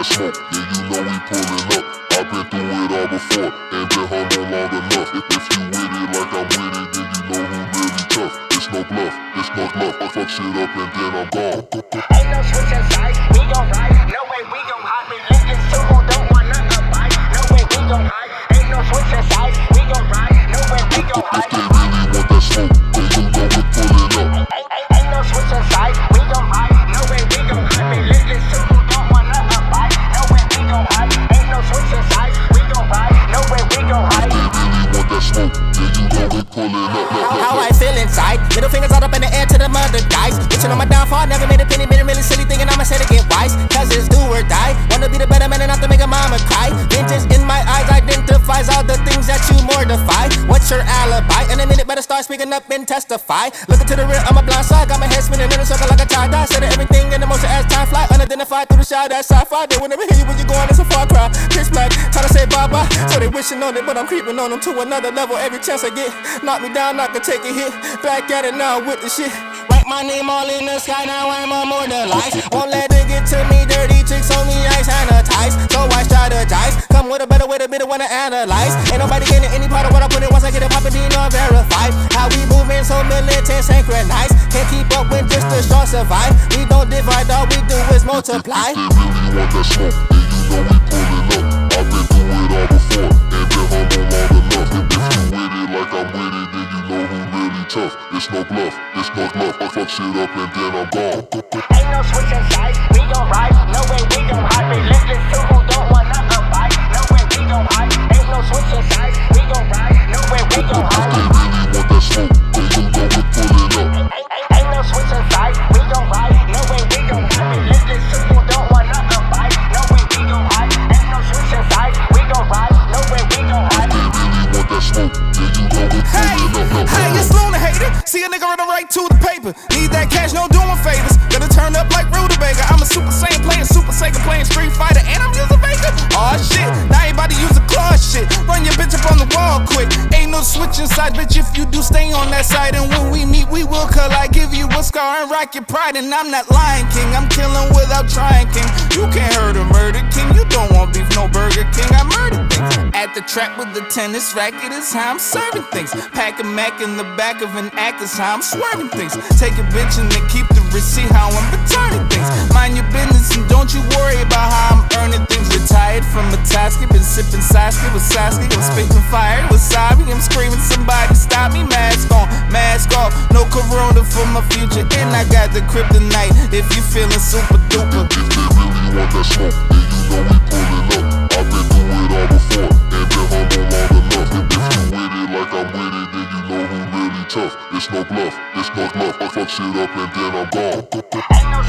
that smoke, then you know we pulling up. I've been through it all before, and been humble long enough. If you with it like I'm with it, then you know who really tough. It's no bluff, it's no bluff. I fuck shit up and then I'm gone. Ain't no switching sides, we gon' ride. No way we gon' hide. Religious to who don't want nothing fight. No way we gon' hide. Ain't no switching sides, we gon' ride. No way we gon' hide. If they really want that smoke, then you know we pulling up. Ain't no switching sides, we gon' ride. No way we gon' hide. Religious to who don't want nothing fight. No way we gon' hide. Ain't no switching sides, we gon' ride. No way we gon' hide. If they really want that smoke, then you know we pulling up. How I feel inside, middle fingers all up in the air to the mother guys. Bitchin' on my downfall, never made a penny, been really silly thinking I'ma say to get wise. Cause it's do or die, wanna be the better man and not to make a mama cry. Vengeance in my eyes identifies all the things that you mortify. What's your alibi? In a minute better start speaking up and testify. Looking to the rear, I'm a blind side, got my head spinning in a circle like a tie-dye. Said everything in the motion as time fly, unidentified through the shot, that's sci-fi. They will never hear you when you going, it's a far cry. Pitch black, trying to say bye-bye, so they wishing on it, but I'm creeping on them to another level every chance I get. Knock me down, I can take a hit, back at it now with the shit. Write my name all in the sky, now I'm immortalized. Won't let it get to me, dirty tricks on me, I sanitize. So I strategize, come with a better way to be the one to analyze. Ain't nobody getting any part of what I put in once I get it poppin', Dino verified. How we moving so militant, synchronized. Can't keep up when just the strong survive. We don't divide, all we do is multiply. If they really want that smoke, then you know we pulling up. I've been through it all before, and been humble long enough. If you with it like I'm with it, then you know who really tough. It's no bluff, it's no bluff. I fuck shit up and then I'm gone. Ain't no switching sides, we gon' ride. No way we gon' hide. Religious to who don't want nothing fight. No way we gon' hide. Ain't no switching sides, we gon' ride. No way we gon' If hide. they really want that smoke, then you know we pulling up. Ain't no switching sides, we gon' ride. No way we gon' hide. Religious to who don't want nothing fight. No way we gon' hide. Ain't no switching sides, we gon' ride. No way we gon' hide. If they really want that smoke, then you know we pulling up. Hey, it's Luna hater. See a nigga run right to the paper. Need that cash, no doing favors. Gotta turn up like Rutabaga. I'm a Super Saiyan playing Super Sega, playing Street Fighter, and I'm using Vega. Aw shit, now everybody use a claw shit. Run your bitch up on the wall quick. Ain't no switching sides, bitch. If you do, stay on that side. And when we meet, we will collide. Give you a scar and rock your pride. And I'm not Lion King, I'm killing without trying, King. You can't hurt a murder king. You don't want beef, no Burger King. I murder things. At the track with the tennis racket is how I'm serving things. Pack a Mac in the back of an act is how I'm swerving things. Take a bitch and then keep the receipt how I'm returning things. Mind your business and don't you worry about how I'm earning things. Retired from a task, been sipping Sasuke with Sasuke. I'm spitting fire with Sabi. I'm screaming somebody stop me. Mask on, mask off. No corona for my future. And I got the kryptonite if you feeling super duper. If they really want that smoke, then you know we pulling up. I've been through it all before, and been humble long enough. If you with it like I'm with it, then you know who really tough. It's no bluff, it's no bluff. I fuck shit up and then I'm gone. Ain't no